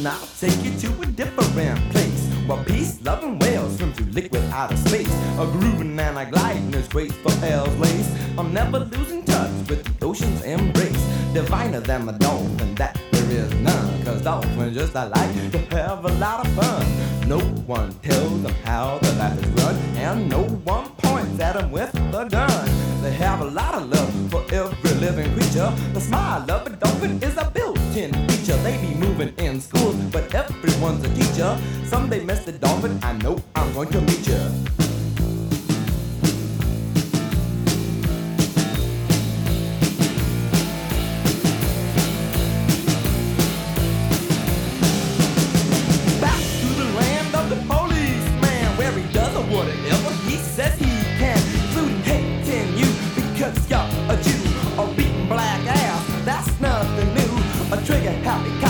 and I'll take you to a different place where peace, love, and whales swim through liquid outer space. A grooving and a gliding is graceful as lace. I'm never losing touch with the ocean's embrace. Diviner than a dolphin, that there is none. Cause dolphins just like to have a lot of fun. No one tells them how the life is run, and no one points at them with a gun. They have a lot of love for every living creature. The smile of a dolphin is a built-in feature. They be moving in schools, but everyone's a teacher. Someday, Mr. Dolphin, I know I'm going to meet you. Whatever he says he can, including hating you because you're a Jew, or beating black ass, that's nothing new. A trigger happy